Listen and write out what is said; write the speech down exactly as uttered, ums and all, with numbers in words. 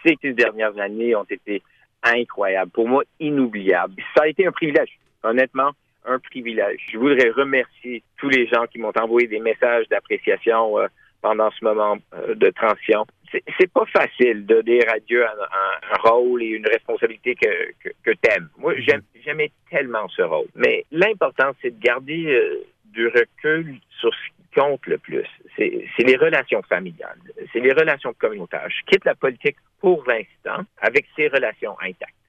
Ces six dernières années ont été incroyables. Pour moi, inoubliables. Ça a été un privilège. Honnêtement, un privilège. Je voudrais remercier tous les gens qui m'ont envoyé des messages d'appréciation euh, pendant ce moment euh, de transition. C'est, c'est pas facile de dire adieu à un, un rôle et une responsabilité que, que, que t'aimes. Moi, j'aime, j'aimais tellement ce rôle. Mais l'important, c'est de garder euh, du recul sur ce qui compte le plus. C'est, c'est les relations familiales. C'est les relations communautaires. Je quitte la politique pour l'instant avec ces relations intactes.